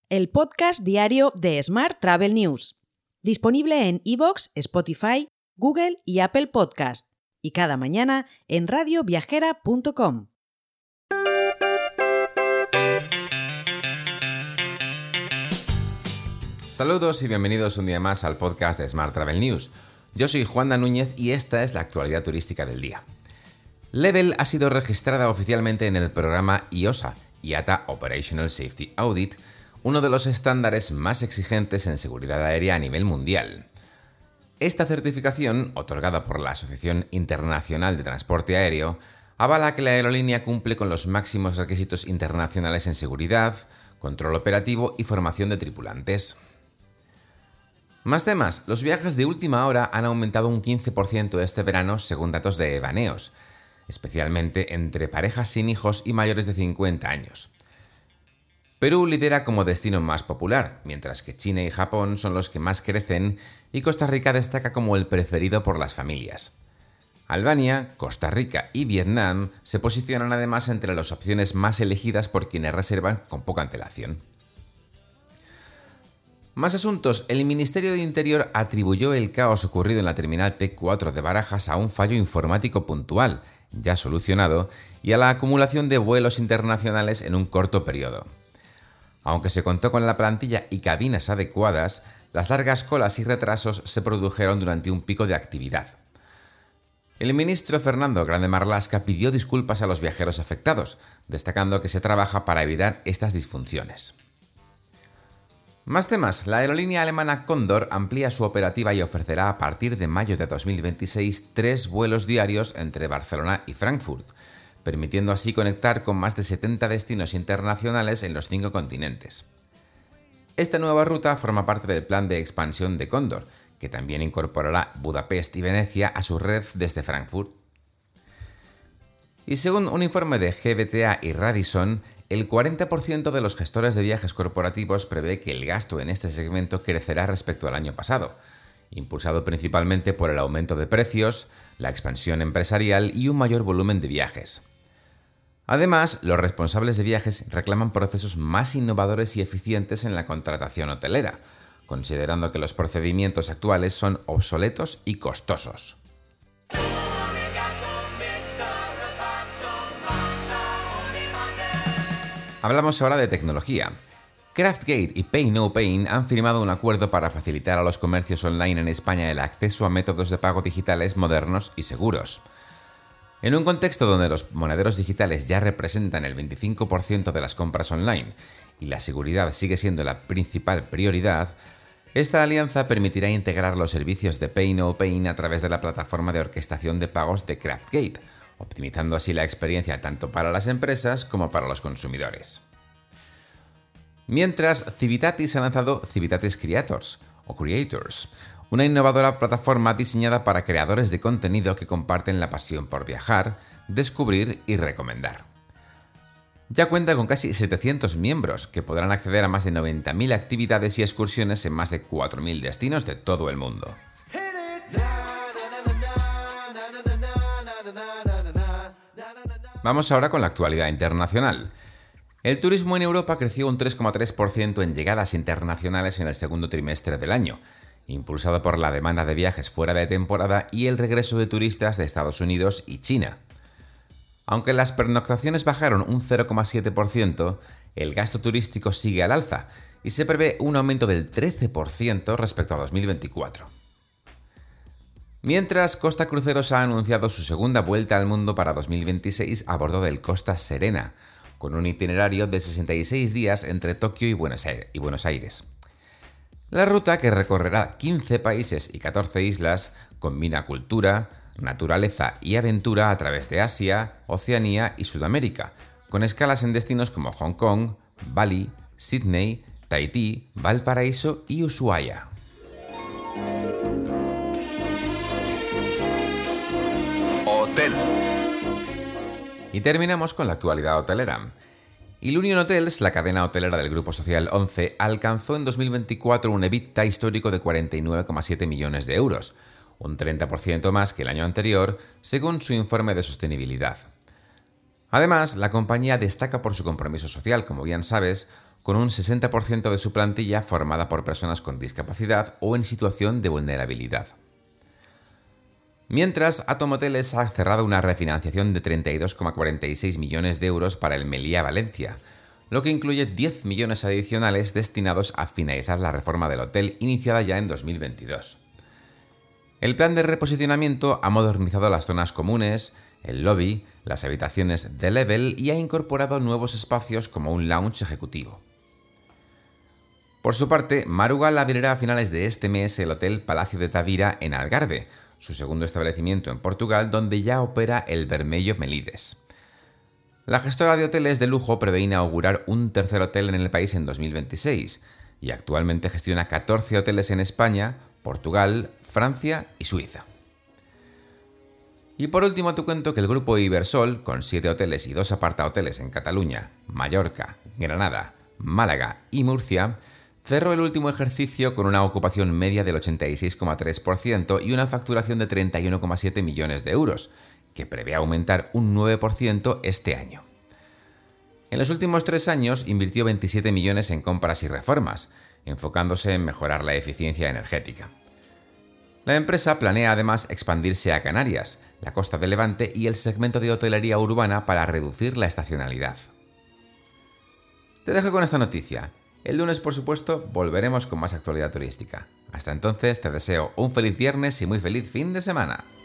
el podcast diario de Smart Travel News, disponible en iVoox, Spotify, Google y Apple Podcast, y cada mañana en radioviajera.com. Saludos y bienvenidos un día más al podcast de Smart Travel News. Yo soy Juanda Núñez y esta es la actualidad turística del día. Level ha sido registrada oficialmente en el programa IOSA, IATA Operational Safety Audit, uno de los estándares más exigentes en seguridad aérea a nivel mundial. Esta certificación, otorgada por la Asociación Internacional de Transporte Aéreo, avala que la aerolínea cumple con los máximos requisitos internacionales en seguridad, control operativo y formación de tripulantes. Más temas. Los viajes de última hora han aumentado un 15% este verano según datos de Evaneos, especialmente entre parejas sin hijos y mayores de 50 años. Perú lidera como destino más popular, mientras que China y Japón son los que más crecen y Costa Rica destaca como el preferido por las familias. Albania, Costa Rica y Vietnam se posicionan además entre las opciones más elegidas por quienes reservan con poca antelación. Más asuntos. El Ministerio de Interior atribuyó el caos ocurrido en la terminal T4 de Barajas a un fallo informático puntual, ya solucionado, y a la acumulación de vuelos internacionales en un corto periodo. Aunque se contó con la plantilla y cabinas adecuadas, las largas colas y retrasos se produjeron durante un pico de actividad. El ministro Fernando Grande Marlaska pidió disculpas a los viajeros afectados, destacando que se trabaja para evitar estas disfunciones. Más temas. La aerolínea alemana Condor amplía su operativa y ofrecerá a partir de mayo de 2026 3 vuelos diarios entre Barcelona y Frankfurt, permitiendo así conectar con más de 70 destinos internacionales en los 5 continentes. Esta nueva ruta forma parte del plan de expansión de Condor, que también incorporará Budapest y Venecia a su red desde Frankfurt. Y según un informe de GBTA y Radisson, el 40% de los gestores de viajes corporativos prevé que el gasto en este segmento crecerá respecto al año pasado, impulsado principalmente por el aumento de precios, la expansión empresarial y un mayor volumen de viajes. Además, los responsables de viajes reclaman procesos más innovadores y eficientes en la contratación hotelera, considerando que los procedimientos actuales son obsoletos y costosos. Hablamos ahora de tecnología. Craftgate y Pay No Pain han firmado un acuerdo para facilitar a los comercios online en España el acceso a métodos de pago digitales modernos y seguros. En un contexto donde los monederos digitales ya representan el 25% de las compras online y la seguridad sigue siendo la principal prioridad, esta alianza permitirá integrar los servicios de Pay No Pain a través de la plataforma de orquestación de pagos de Craftgate, optimizando así la experiencia tanto para las empresas como para los consumidores. Mientras, Civitatis ha lanzado Civitatis Creators, una innovadora plataforma diseñada para creadores de contenido que comparten la pasión por viajar, descubrir y recomendar. Ya cuenta con casi 700 miembros que podrán acceder a más de 90.000 actividades y excursiones en más de 4.000 destinos de todo el mundo. Vamos ahora con la actualidad internacional. El turismo en Europa creció un 3,3% en llegadas internacionales en el segundo trimestre del año, impulsado por la demanda de viajes fuera de temporada y el regreso de turistas de Estados Unidos y China. Aunque las pernoctaciones bajaron un 0,7%, el gasto turístico sigue al alza y se prevé un aumento del 13% respecto a 2024. Mientras, Costa Cruceros ha anunciado su segunda vuelta al mundo para 2026 a bordo del Costa Serena, con un itinerario de 66 días entre Tokio y Buenos Aires. La ruta, que recorrerá 15 países y 14 islas, combina cultura, naturaleza y aventura a través de Asia, Oceanía y Sudamérica, con escalas en destinos como Hong Kong, Bali, Sydney, Tahití, Valparaíso y Ushuaia. Hotel. Y terminamos con la actualidad hotelera. Ilunion Hotels, la cadena hotelera del grupo social 11, alcanzó en 2024 un EBITDA histórico de 49,7 millones de euros, un 30% más que el año anterior, según su informe de sostenibilidad. Además, la compañía destaca por su compromiso social, como bien sabes, con un 60% de su plantilla formada por personas con discapacidad o en situación de vulnerabilidad. Mientras, Atom Hoteles ha cerrado una refinanciación de 32,46 millones de euros para el Meliá Valencia, lo que incluye 10 millones adicionales destinados a finalizar la reforma del hotel iniciada ya en 2022. El plan de reposicionamiento ha modernizado las zonas comunes, el lobby, las habitaciones de level y ha incorporado nuevos espacios como un lounge ejecutivo. Por su parte, Marugal abrirá a finales de este mes el Hotel Palacio de Tavira en Algarve, su segundo establecimiento en Portugal, donde ya opera el Vermelho Melides. La gestora de hoteles de lujo prevé inaugurar un tercer hotel en el país en 2026 y actualmente gestiona 14 hoteles en España, Portugal, Francia y Suiza. Y por último te cuento que el grupo Ibersol, con 7 hoteles y 2 apartahoteles en Cataluña, Mallorca, Granada, Málaga y Murcia, cerró el último ejercicio con una ocupación media del 86,3% y una facturación de 31,7 millones de euros, que prevé aumentar un 9% este año. En los últimos 3 años invirtió 27 millones en compras y reformas, enfocándose en mejorar la eficiencia energética. La empresa planea además expandirse a Canarias, la costa de Levante y el segmento de hotelería urbana para reducir la estacionalidad. Te dejo con esta noticia. El lunes, por supuesto, volveremos con más actualidad turística. Hasta entonces, te deseo un feliz viernes y muy feliz fin de semana.